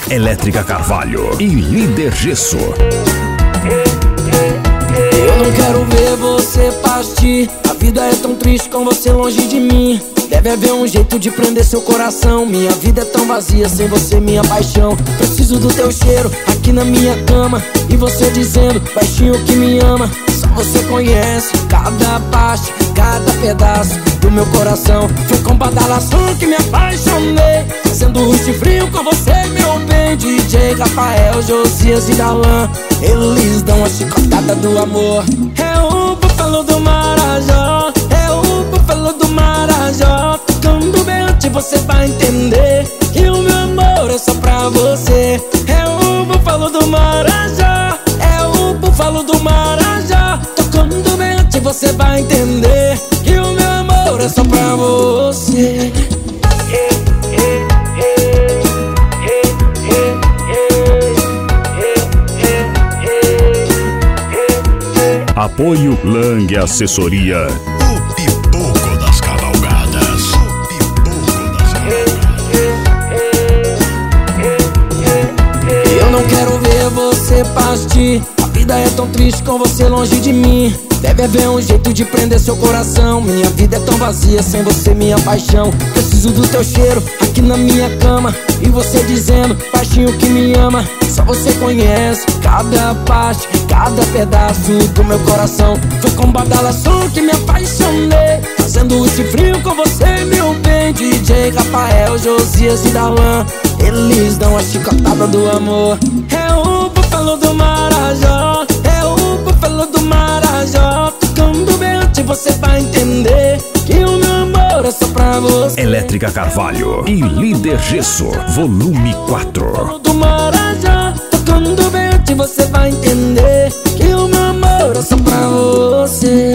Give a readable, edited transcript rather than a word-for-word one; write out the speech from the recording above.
Elétrica Carvalho e Líder Gesso. Eu não quero ver você partir. A vida é tão triste com você longe de mim. Deve haver um jeito de prender seu coração. Minha vida é tão vazia sem você, minha paixão. Preciso do teu cheiro aqui na minha cama. E você dizendo baixinho que me ama. Só você conhece cada parte, cada pedaço do meu coração. Foi com badalação que me apaixonei, fazendo rush frio com você, meu bem. DJ Rafael, Josias e Darlan, eles dão a chicotada do amor. É o búfalo do Marajó, é o búfalo do Marajó. Tocando bem antes você vai entender que o meu amor é só pra você. É o búfalo do Marajó, é o búfalo do Marajó. Tocando bem antes você vai entender que o meu amor é só pra você. Apoio Lang Assessoria. O pipoco das cavalgadas. Eu não quero ver você partir. A vida é tão triste com você longe de mim. Deve haver um jeito de prender seu coração. Minha vida é tão vazia sem você, minha paixão. Preciso do teu cheiro aqui na minha cama. E você dizendo baixinho que me ama. Só você conhece cada parte, cada pedaço do meu coração. Foi com badalação que me apaixonei, fazendo esse frio com você, meu bem. DJ Rafael, Josias e Darlan, eles dão a chicotada do amor. É o búfalo do Marajó, é o búfalo do Marajó. Tocando bem antes você vai entender que o meu amor é só pra você. Elétrica Carvalho e Líder Gesso, volume 4. Do Marajó, tocando bem antes você vai entender que o meu amor é só pra você.